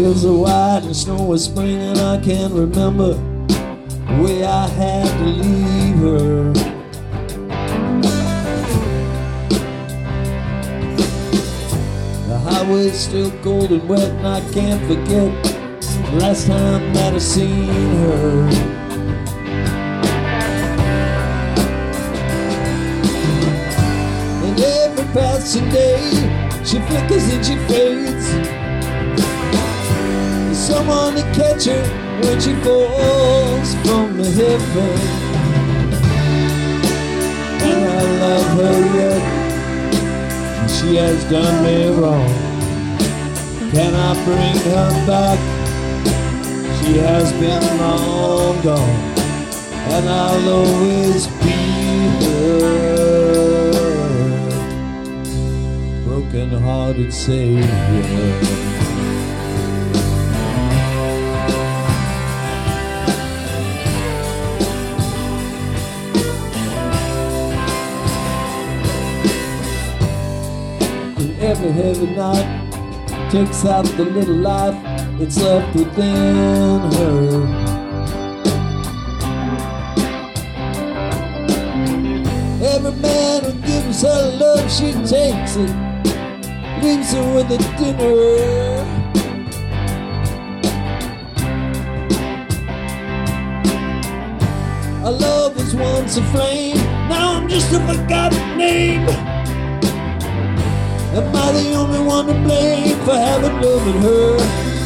Fields are white and snow was spring, and I can't remember the way I had to leave her. The highway's still cold and wet, and I can't forget the last time that I seen her. And every passing day, she flickers and she fades. There's someone to catch her when she falls from the heaven. And I love her yet, and she has done me wrong. Can I bring her back? She has been long gone, and I'll always be her broken-hearted savior. Every heavy night takes out the little life that's left within her. Every man who gives her love, she takes it, leaves her with a dinner. Our love was once a flame, now I'm just a forgotten name. Am I the only one to blame for having loved her?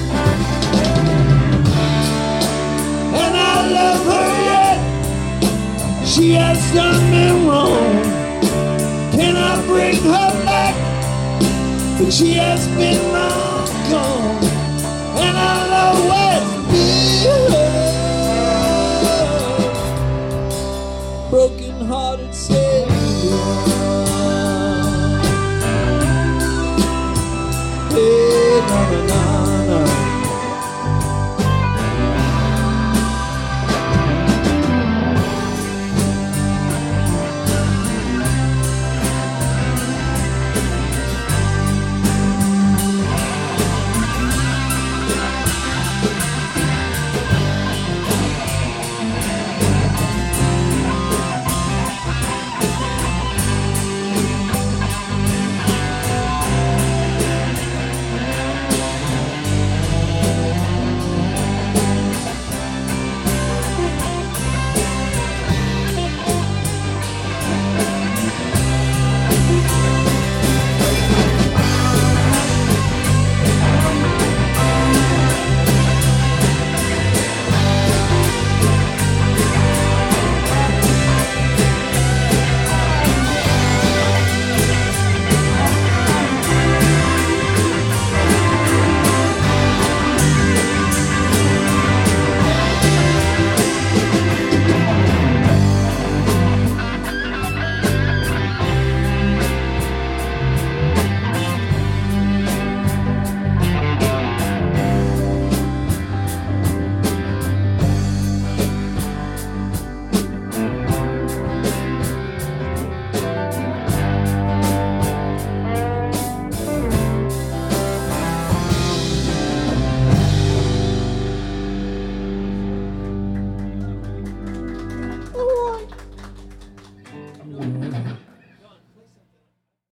And I love her yet, she has done me wrong. Can I bring her back? But she has been long gone, and I'll always be her